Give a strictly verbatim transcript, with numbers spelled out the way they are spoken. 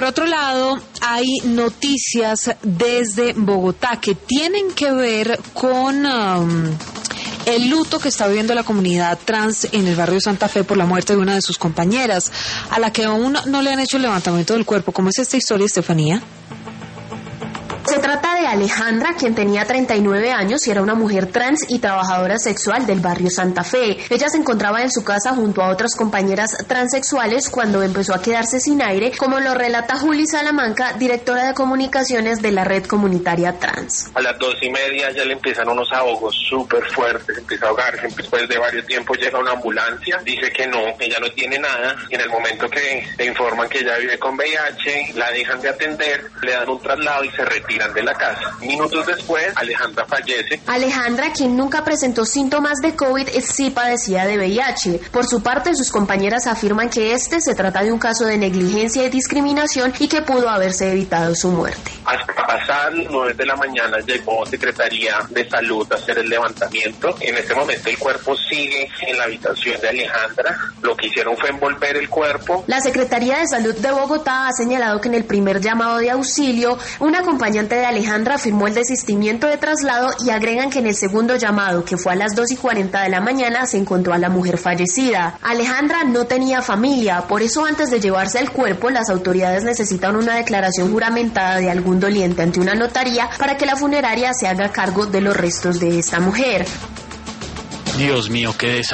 Por otro lado, hay noticias desde Bogotá que tienen que ver con um, el luto que está viviendo la comunidad trans en el barrio Santa Fe por la muerte de una de sus compañeras, a la que aún no le han hecho el levantamiento del cuerpo. ¿Cómo es esta historia, Estefanía? Se trata de Alejandra, quien tenía treinta y nueve años y era una mujer trans y trabajadora sexual del barrio Santa Fe. Ella se encontraba en su casa junto a otras compañeras transexuales cuando empezó a quedarse sin aire, como lo relata Juli Salamanca, directora de comunicaciones de la red comunitaria trans. A las dos y media ya le empiezan unos ahogos súper fuertes, empieza a ahogarse. Después de varios tiempos llega una ambulancia, dice que no, ella no tiene nada. Y en el momento que le informan que ella vive con V I H, la dejan de atender, le dan un traslado y se retiran de la casa. Minutos después, Alejandra fallece. Alejandra, quien nunca presentó síntomas de COVID, sí padecía de V I H. Por su parte, sus compañeras afirman que este se trata de un caso de negligencia y discriminación y que pudo haberse evitado su muerte. Hasta pasar las nueve de la mañana llegó Secretaría de Salud a hacer el levantamiento. En este momento el cuerpo sigue en la habitación de Alejandra. Lo que hicieron fue envolver el cuerpo. La Secretaría de Salud de Bogotá ha señalado que en el primer llamado de auxilio, una acompañante de Alejandra firmó el desistimiento de traslado y agregan que en el segundo llamado, que fue a las dos y cuarenta de la mañana, se encontró a la mujer fallecida. Alejandra no tenía familia, por eso antes de llevarse el cuerpo, las autoridades necesitan una declaración juramentada de algún doliente ante una notaría para que la funeraria se haga cargo de los restos de esta mujer. Dios mío, qué desastre.